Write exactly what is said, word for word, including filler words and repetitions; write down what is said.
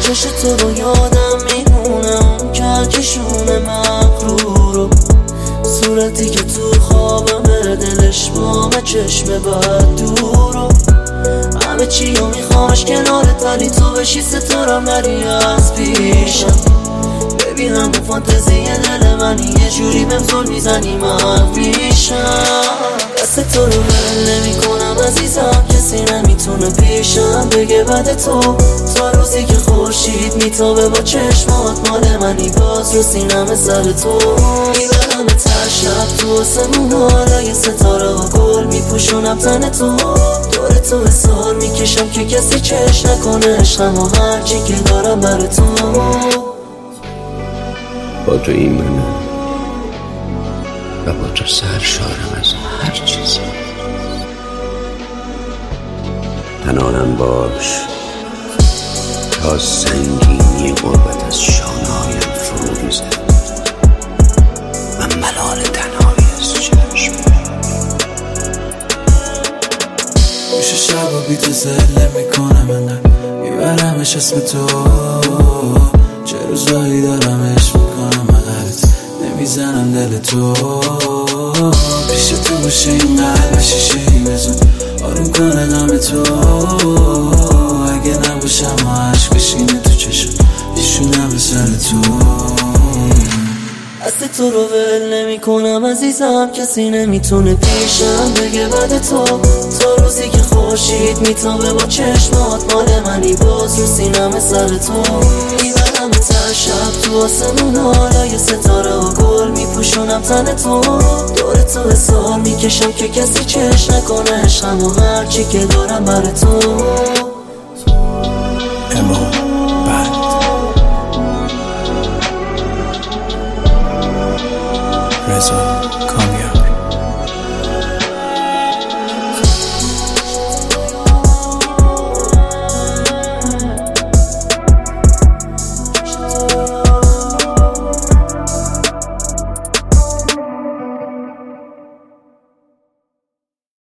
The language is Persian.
چش تو رو یادم میمونه، اون کلکشون مغرورو، صورتی که تو خوابم دلش با چشم بد دورو. همه چی رو میخوامش کنارت ولی تو بشی ستارم نری از پیشم. ببینم اون فانتزی دل منی یه جوری بهم زل میزنی من پیشم. دست تو رو ول نمی کنم عزیزم، کسی نمیتونه پیشم بگه بعد تو. تا روزی که خورشید میتابه با چشمات مال منی، باز رو سینم سر تو میبرم تر شب تو آسمون، حالا ستاره و گل میپوشونم تن تو. دور تو حسار میکشم که کسی چش نکنه عشقم و هرچی که دارم بر تو. با تو ایمنم و با تو سرشارم از هر چیزی. تنانم باش تا سنگینی غربت از شانه‌هایم فرو ریزد و ملال تنهایی از چشم. میشه شب و بی تو زله میکنم انقدر میبرمش اسم تو، چه روزایی دارم عشق میکنم مقرد نمیزنم دل تو. پیش تو باشه این قلب شیشه ای بزن آروم کنه غم تو، اگه نباشم و عشق بشینه تو چشم ایشونم به سر تو. دست تو رو ول نمی کنم عزیزم، کسی نمیتونه پیشم بگه بعد تو. تا روزی که خورشید میتابه با چشمات مال منی، باز رو سینم سر تو میبرم تر شب تو آسمون، حالا یه ستاره و گل میپوشونم تن تو. دور تو حسار میکشم که کسی چش نکنه عشقم و هرچی که دارم بر تو. اما بعد رضا کامل